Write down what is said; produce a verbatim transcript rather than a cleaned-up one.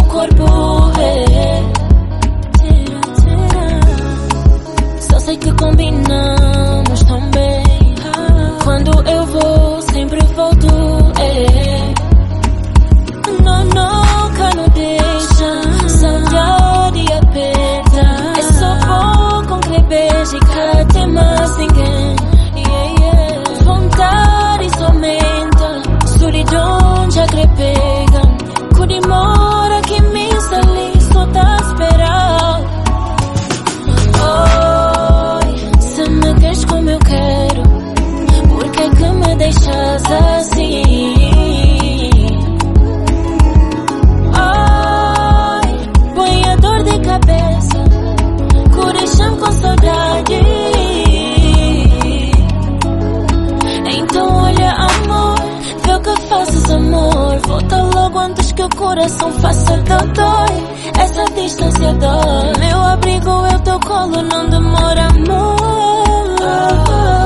corpo, é. Só sei que combinamos tão bem. Quando eu vou, sempre volto, é. Não, nunca não deixa. Saudade aperta. É só bom com que beijo e tem mais ninguém. Yeah, yeah. Vontade só aumenta. Solidão já crepega. Com demora que me sali só tá esperando. Oi, se me queres como eu quero, por que que me deixas assim? Oi, põe a dor de cabeça, coração com saudade. Então olha amor, vê o que fazes amor. Volta logo antes que o coração faça dor. Essa distância dói. Meu abrigo é o teu colo, não demora amor.